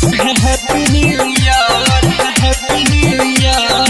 Happy New Year, Happy New Year,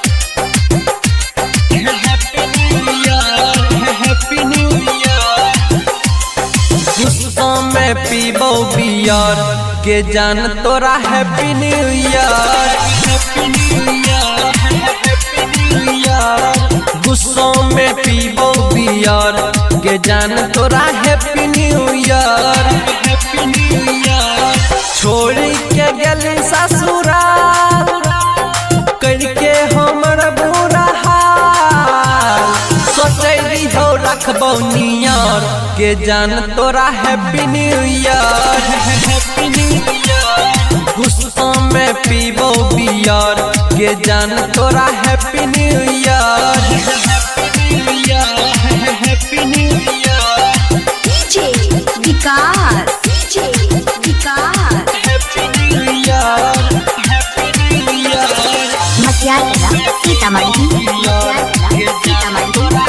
Happy New Year, Happy New Year। गुस्सा में पीबो beer के जान तोरा happy new year, happy new year, happy new year. गुस्सा में पीबो बियर के जान तोरा happy new year, happy new year. छोड़ के गेली ससुराल करके हमर बुरा हाल, सोचे हो रखबो नियर के जान तोरा happy new year, happy new year. गुस्सा में पीबो बियर के जान तोरा happy new year, happy new year, happy new year. DJ Vikas, DJ Vikas, happy new year, happy new year. Matiala Sitamarhi, Matiala Sitamarhi.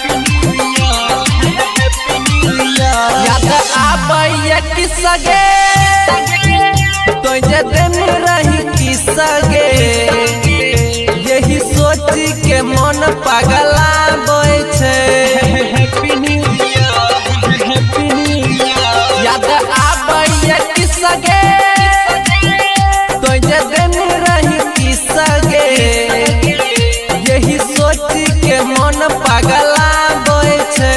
याद आबैया कि सगे तो जे दिन रही कि सगे, यही सोच के मन पगला बोए छे। Happy new year, happy new year. याद आबैया कि सगे तो जे दिन रही कि सगे, यही सोच के मन पगला बोए छे।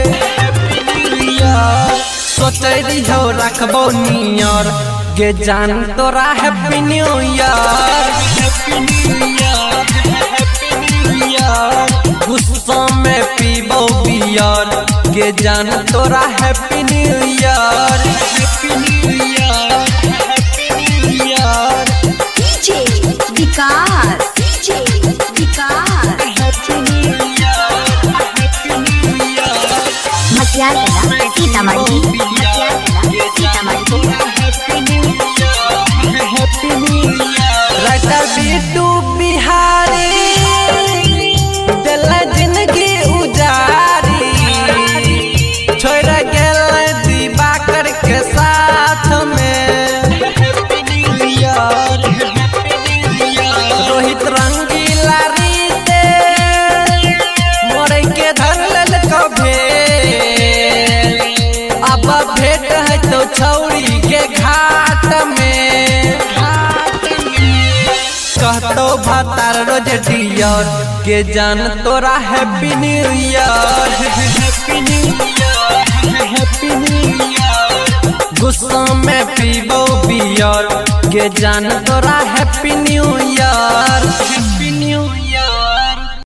सोचरी हो रखबो नियर गे जान तोरा happy new year, happy new year, happy new year. गुस्सा में पीबो बियर गे जान तोरा happy new year, happy new year, happy new year. DJ Vikas, DJ Vikas, happy new year, happy new year. Matiala Sitamarhi, Matiala Sitamarhi. Writer Bittu Bihari दिल जिंदगी उजारी, छोड़ गेल दिवाकर के साथ में। Happy new year, happy new year. Rohit Rangila रीते मोरे के धर लेल कभे, अब भेंट है तो छौड़ी के घाट में। कहतो भतार रोज डियर के जान तोरा happy new year, happy new year, happy new year. गुस्सा में पीबो बियर के जान तोरा हैप्पी न्यू ईयर।